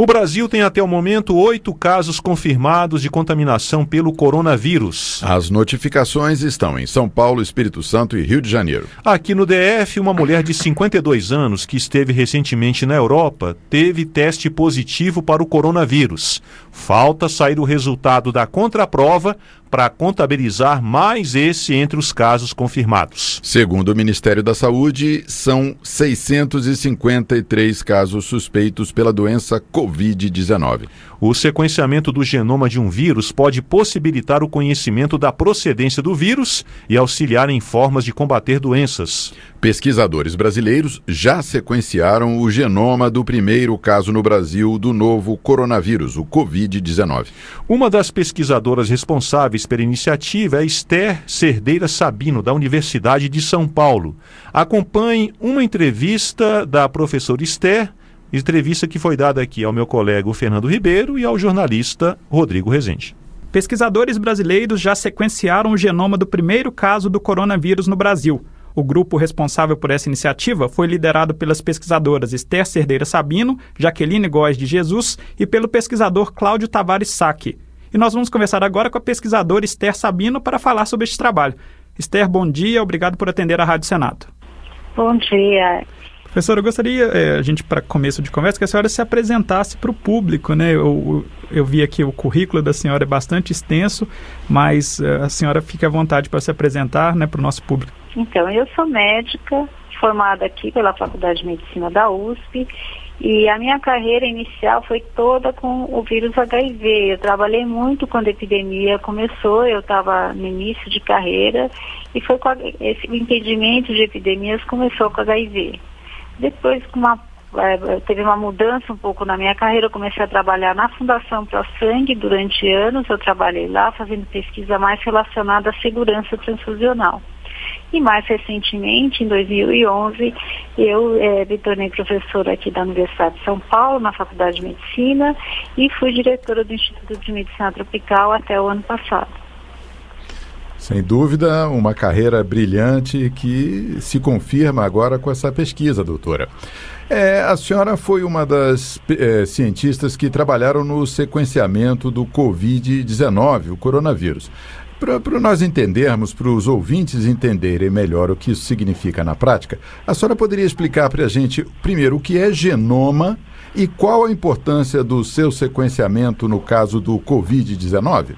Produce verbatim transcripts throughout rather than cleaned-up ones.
O Brasil tem até o momento oito casos confirmados de contaminação pelo coronavírus. As notificações estão em São Paulo, Espírito Santo e Rio de Janeiro. Aqui no D F, uma mulher de cinquenta e dois anos que esteve recentemente na Europa teve teste positivo para o coronavírus. Falta sair o resultado da contraprova para contabilizar mais esse entre os casos confirmados. Segundo o Ministério da Saúde, são seiscentos e cinquenta e três casos suspeitos pela doença covid dezenove. O sequenciamento do genoma de um vírus pode possibilitar o conhecimento da procedência do vírus e auxiliar em formas de combater doenças. Pesquisadores brasileiros já sequenciaram o genoma do primeiro caso no Brasil do novo coronavírus, o covid dezenove. Uma das pesquisadoras responsáveis pela iniciativa é Esther Cerdeira Sabino, da Universidade de São Paulo. Acompanhe uma entrevista da professora Esther, entrevista que foi dada aqui ao meu colega o Fernando Ribeiro e ao jornalista Rodrigo Rezende. Pesquisadores brasileiros já sequenciaram o genoma do primeiro caso do coronavírus no Brasil. O grupo responsável por essa iniciativa foi liderado pelas pesquisadoras Esther Cerdeira Sabino, Jaqueline Góes de Jesus e pelo pesquisador Cláudio Tavares Sacchi. E nós vamos conversar agora com a pesquisadora Esther Sabino para falar sobre este trabalho. Esther, bom dia, obrigado por atender a Rádio Senado. Bom dia. Professora, eu gostaria, é, a gente, para começo de conversa, que a senhora se apresentasse para o público, né? Eu, eu vi aqui o currículo da senhora é bastante extenso, mas a senhora fique à vontade para se apresentar, né, para o nosso público. Então, eu sou médica, formada aqui pela Faculdade de Medicina da U S P, e a minha carreira inicial foi toda com o vírus H I V. Eu trabalhei muito quando a epidemia começou, eu estava no início de carreira, e foi com a, esse entendimento de epidemias começou com H I V. Depois, com uma, é, teve uma mudança um pouco na minha carreira, eu comecei a trabalhar na Fundação Pro Sangue durante anos, eu trabalhei lá fazendo pesquisa mais relacionada à segurança transfusional. E mais recentemente, em dois mil e onze, eu é, me tornei professora aqui da Universidade de São Paulo, na Faculdade de Medicina, e fui diretora do Instituto de Medicina Tropical até o ano passado. Sem dúvida, uma carreira brilhante que se confirma agora com essa pesquisa, doutora. É, a senhora foi uma das é, cientistas que trabalharam no sequenciamento do covid dezenove, o coronavírus. Para nós entendermos, para os ouvintes entenderem melhor o que isso significa na prática, a senhora poderia explicar para a gente, primeiro, o que é genoma e qual a importância do seu sequenciamento no caso do covid dezenove?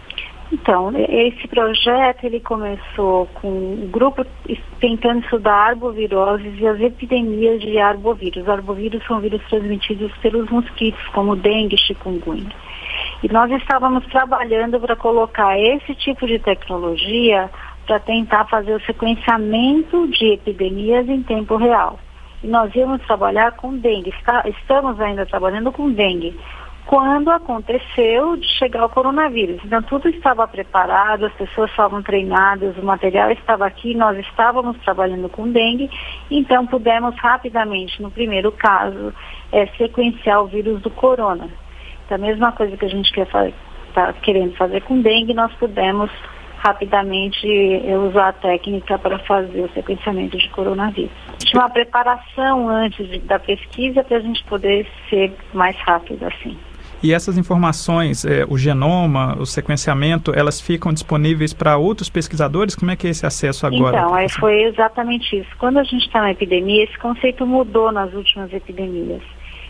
Então, esse projeto ele começou com um grupo tentando estudar arboviroses e as epidemias de arbovírus. Arbovírus são vírus transmitidos pelos mosquitos, como dengue, chikungunya. E nós estávamos trabalhando para colocar esse tipo de tecnologia para tentar fazer o sequenciamento de epidemias em tempo real. E nós íamos trabalhar com dengue, Está, estamos ainda trabalhando com dengue, quando aconteceu de chegar o coronavírus. Então tudo estava preparado, as pessoas estavam treinadas, o material estava aqui, nós estávamos trabalhando com dengue, então pudemos rapidamente, no primeiro caso, é, sequenciar o vírus do corona. Então, a mesma coisa que a gente está querendo fazer com dengue, nós pudemos rapidamente usar a técnica para fazer o sequenciamento de coronavírus. Tinha uma preparação antes de, da pesquisa para a gente poder ser mais rápido assim. E essas informações, é, o genoma, o sequenciamento, elas ficam disponíveis para outros pesquisadores? Como é que é esse acesso agora? Então, aí foi exatamente isso. Quando a gente está na epidemia, esse conceito mudou nas últimas epidemias.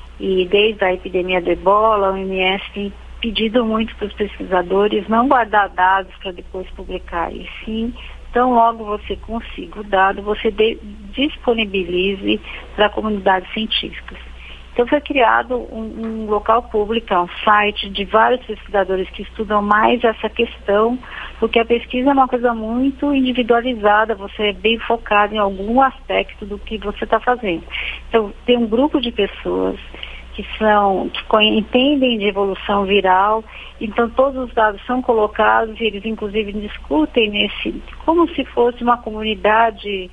E desde a epidemia do Ebola, a O M S tem pedido muito para os pesquisadores não guardar dados para depois publicar, e sim, tão logo você consiga o dado, você de, disponibilize para a comunidade científica. Então foi criado um, um local público, um site de vários pesquisadores que estudam mais essa questão, porque a pesquisa é uma coisa muito individualizada, você é bem focado em algum aspecto do que você está fazendo. Então tem um grupo de pessoas que são, que entendem de evolução viral, então todos os dados são colocados e eles inclusive discutem nesse, como se fosse uma comunidade,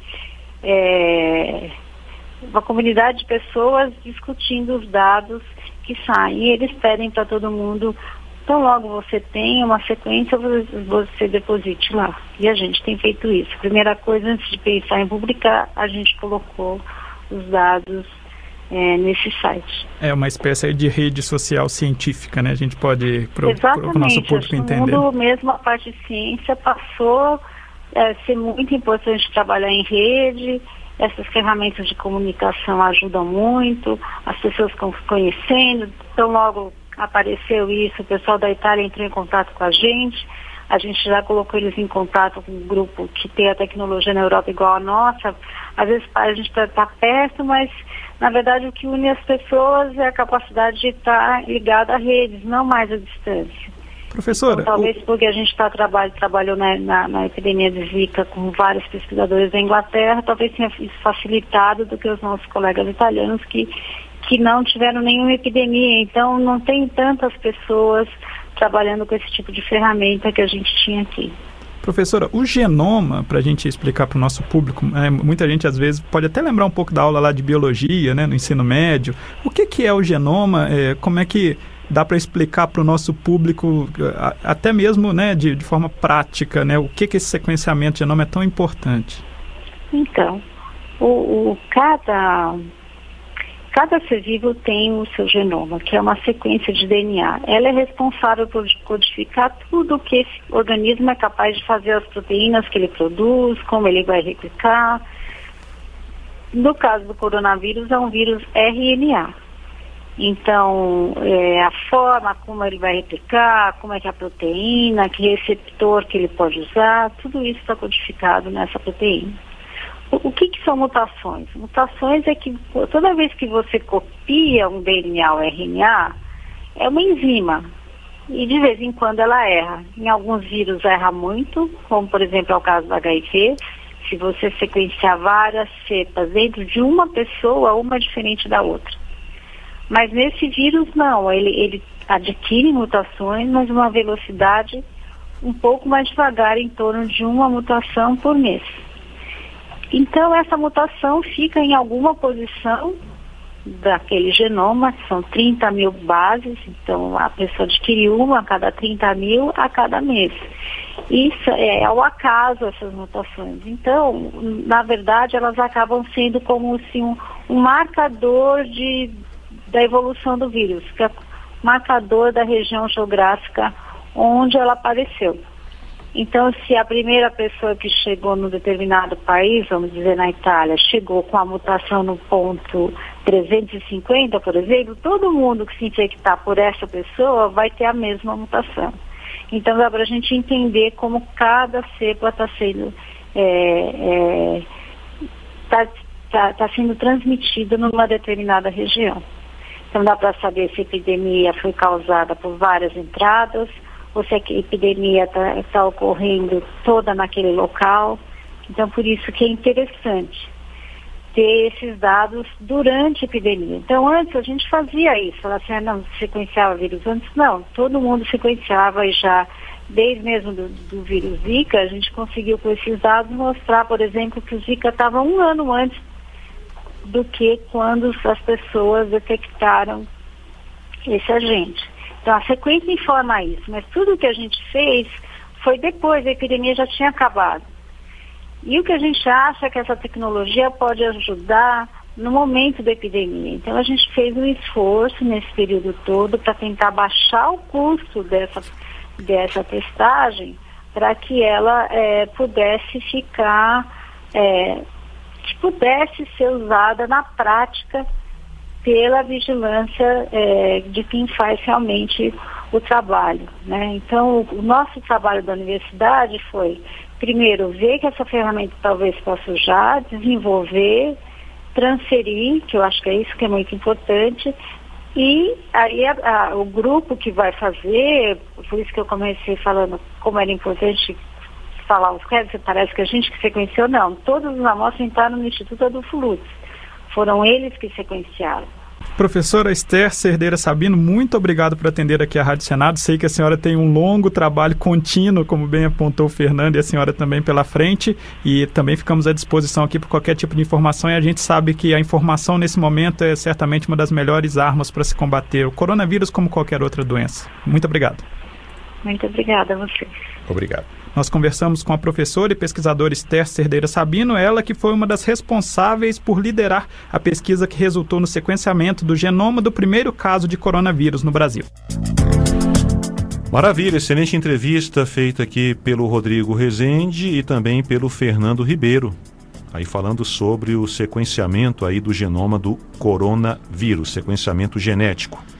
é, uma comunidade de pessoas discutindo os dados que saem, e eles pedem para todo mundo, então logo você tem uma sequência, você deposite lá. E a gente tem feito isso. Primeira coisa, antes de pensar em publicar, a gente colocou os dados é, nesse site. É uma espécie de rede social científica, né? A gente pode, para o nosso público entender. No mundo mesmo, a parte de ciência passou a é, ser muito importante trabalhar em rede. Essas ferramentas de comunicação ajudam muito, as pessoas estão conhecendo, então logo apareceu isso, o pessoal da Itália entrou em contato com a gente, a gente já colocou eles em contato com um grupo que tem a tecnologia na Europa igual a nossa. Às vezes a gente está tá perto, mas na verdade o que une as pessoas é a capacidade de estar ligada a redes, não mais a distância. Professora, então, talvez o... porque a gente tá trabalho, trabalhou na, na, na epidemia de Zika com vários pesquisadores da Inglaterra, talvez tenha isso facilitado do que os nossos colegas italianos que, que não tiveram nenhuma epidemia. Então não tem tantas pessoas trabalhando com esse tipo de ferramenta que a gente tinha aqui. Professora, o genoma, para a gente explicar para o nosso público, é, muita gente às vezes pode até lembrar um pouco da aula lá de biologia, né, no ensino médio. O que, que é o genoma? É, como é que dá para explicar para o nosso público, até mesmo, né, de, de forma prática, né, o que, que esse sequenciamento de genoma é tão importante? Então, o, o, cada, cada ser vivo tem o seu genoma, que é uma sequência de D N A. Ela é responsável por codificar tudo o que esse organismo é capaz de fazer, as proteínas que ele produz, como ele vai replicar. No caso do coronavírus, é um vírus R N A. Então, é, a forma como ele vai replicar, como é que a proteína, que receptor que ele pode usar, tudo isso está codificado nessa proteína. O, o que, que são mutações? Mutações é que toda vez que você copia um D N A ou R N A, é uma enzima. E de vez em quando ela erra. Em alguns vírus erra muito, como por exemplo é o caso do H I V. Se você sequenciar várias cepas dentro de uma pessoa, uma é diferente da outra. Mas nesse vírus não, ele, ele adquire mutações, mas uma velocidade um pouco mais devagar, em torno de uma mutação por mês. Então essa mutação fica em alguma posição daquele genoma, são trinta mil bases, então a pessoa adquire uma a cada trinta mil a cada mês. Isso é ao acaso, essas mutações. Então, na verdade, elas acabam sendo como assim, um, um marcador de da evolução do vírus, que é marcador da região geográfica onde ela apareceu. Então, se a primeira pessoa que chegou num determinado país, vamos dizer na Itália, chegou com a mutação no ponto trezentos e cinquenta, por exemplo, todo mundo que se infectar por essa pessoa vai ter a mesma mutação. Então, dá para a gente entender como cada cepa está sendo é, é, tá, tá, tá sendo transmitida numa determinada região. Então dá para saber se a epidemia foi causada por várias entradas, ou se a epidemia está tá ocorrendo toda naquele local. Então por isso que é interessante ter esses dados durante a epidemia. Então antes a gente fazia isso, falava assim, ah, não, sequenciava vírus antes, não, todo mundo sequenciava e já, desde mesmo do, do vírus Zika, a gente conseguiu com esses dados mostrar, por exemplo, que o Zika estava um ano antes do que quando as pessoas detectaram esse agente. Então a sequência informa isso, mas tudo que a gente fez foi depois, a epidemia já tinha acabado. E o que a gente acha é que essa tecnologia pode ajudar no momento da epidemia. Então a gente fez um esforço nesse período todo para tentar baixar o custo dessa, dessa testagem para que ela é, pudesse ficar... É, que pudesse ser usada na prática pela vigilância é, de quem faz realmente o trabalho, né? Então, o, o nosso trabalho da universidade foi, primeiro, ver que essa ferramenta talvez possa usar, desenvolver, transferir, que eu acho que é isso que é muito importante, e aí a, a, o grupo que vai fazer, por isso que eu comecei falando como era importante falar os créditos, parece que a gente que sequenciou, não. Todas as amostras entraram no Instituto Adolfo Lutz. Foram eles que sequenciaram. Professora Esther Cerdeira Sabino, muito obrigado por atender aqui a Rádio Senado. Sei que a senhora tem um longo trabalho contínuo, como bem apontou o Fernando, e a senhora também pela frente, e também ficamos à disposição aqui por qualquer tipo de informação, e a gente sabe que a informação nesse momento é certamente uma das melhores armas para se combater o coronavírus como qualquer outra doença. Muito obrigado. Muito obrigada a vocês. Obrigado. Nós conversamos com a professora e pesquisadora Esther Cerdeira Sabino, ela que foi uma das responsáveis por liderar a pesquisa que resultou no sequenciamento do genoma do primeiro caso de coronavírus no Brasil. Maravilha, excelente entrevista feita aqui pelo Rodrigo Rezende e também pelo Fernando Ribeiro, aí falando sobre o sequenciamento aí do genoma do coronavírus, sequenciamento genético.